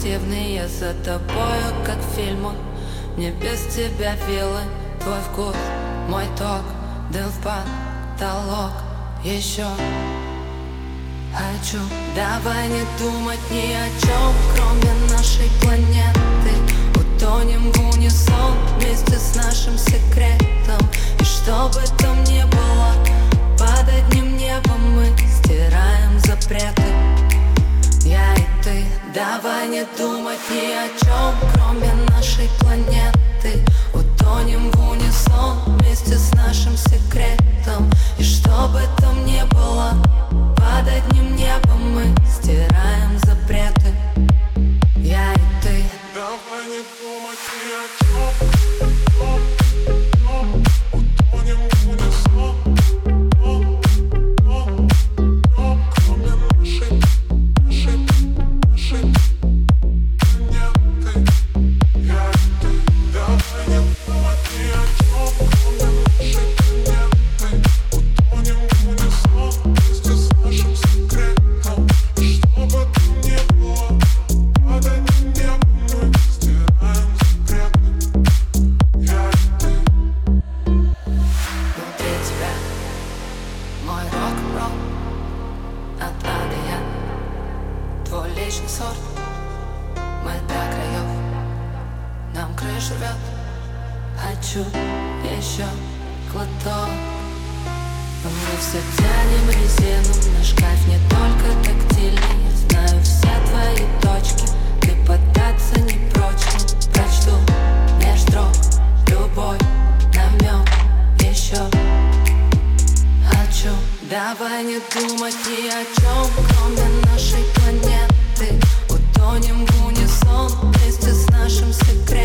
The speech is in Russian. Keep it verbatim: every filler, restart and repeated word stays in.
противные за тобою, как в фильмах. Мне без тебя вилы, твой вкус, мой ток, дым в потолок. Еще хочу, давай не думать ни о чем, кроме нашей планеты. Утонем в унисон вместе с нашим секретом. И что бы там ни было, под одним небом мы стираем запреты. Я и ты, давай не думать ни о чем, кроме нашей планеты. Утонем в унисон вместе с нашим секретом. И что бы там ни было, под одним небом мы стираем запреты. Я и ты. Давай не думать ни о чем. Утонем в унисон. Кроме нашей, нашей, нашей планеты. Я и ты. Давай не думать ни о чем, кроме нашей планеты. Утонем в унисон вместе с нашим секретом. И что бы там ни было, под одним небом мы стираем запреты. Я и ты. Внутри тебя мой рок-н-ролл от А до Я. Твой личный сорт, мы до краев, нам крышу рвет. Хочу еще глоток. Мы все тянем резину, наш кайф не только тактильный. Я знаю все твои точки, ты пытаться не прочь. Прочту меж строк любой намек еще. Хочу, давай не думать ни о чем, кроме нашей планеты. Утонем в унисон вместе с нашим секретом.